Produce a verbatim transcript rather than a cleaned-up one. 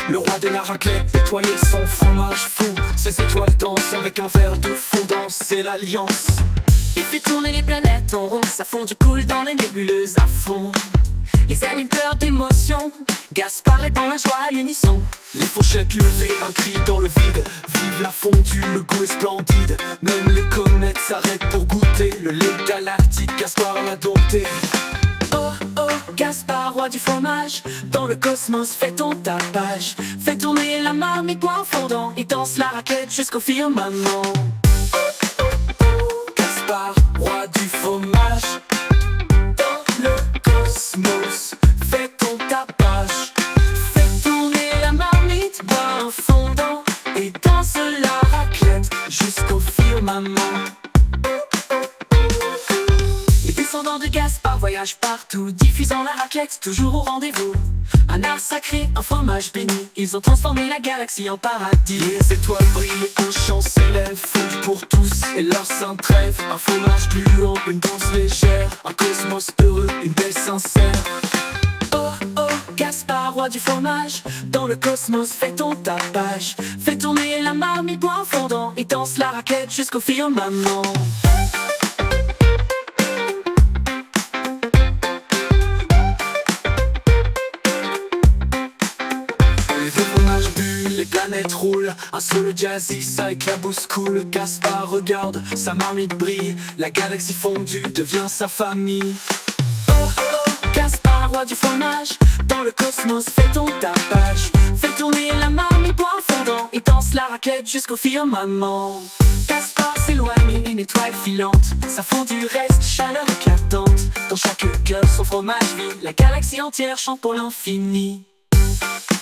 le roi de la raclette, étoilé son fromage fou. Ces étoiles dansent avec un verre de fondant, c'est l'alliance. Il fait tourner les planètes en rond, ça fond du cool dans les nébuleuses à fond. Les anime pleurent d'émotion, Gaspard est dans la joie à l'unisson. Les fourchettes levées, un cri dans le vide. Vive la fondue, le goût est splendide. Même les comètes s'arrêtent pour goûter. Le lait galactique, Gaspard l'a dompté. Oh oh, Gaspard, roi du fromage, dans le cosmos fais ton tapage. Fais tourner la marmite point fondant, et danse la raquette jusqu'au firmament. Gaspard, roi du fromage, Dans le cosmos, fais ton tapage. fais tourner la marmite point fondant, Et danse la raclette jusqu'au firmament. les descendants de Gaspard voyagent partout, diffusant la raclette toujours au rendez-vous. Un art sacré, un fromage béni, ils ont transformé la galaxie en paradis. Les étoiles brillent, un chant s'élève, fondue pour tous et leur sainte trêve. Un fromage gluant, une danse légère, un cosmos heureux, une belle sincère. Oh oh, Gaspard, roi du fromage, dans le cosmos fais ton tapage. Fais tourner la marmite point fondant, et danse la raquette jusqu'au firmament. Les deux fromages bullent, les planètes roulent. Un solo jazzy, ça éclabousse cool. Gaspard regarde, sa marmite brille. La galaxie fondue devient sa famille. Oh oh, Gaspard, roi du fromage, dans le cosmos fais ton tapage. Fais tourner la marmite point fondant, et danse la raquette jusqu'au firmament. Gaspard s'éloigne, une étoile filante, sa fondue reste chaleur éclatante. Dans chaque cœur son fromage vit, la galaxie entière chante pour l'infini.